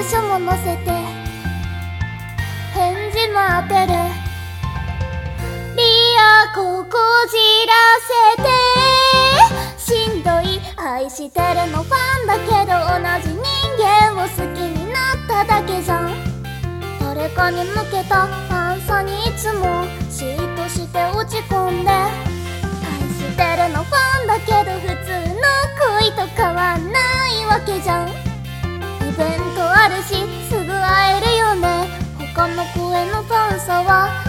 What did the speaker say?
書も載せて返事待ってる。リアここじらせてしんどい愛してるのファンだけど同じ人間を好きになっただけじゃん。誰かに向けたファンさにいつも嫉妬して落ち込んで、愛してるのファンだけど普通の恋と変わんないわけじゃん。イベントあるしすぐ会えるよね。他の子へのファンさは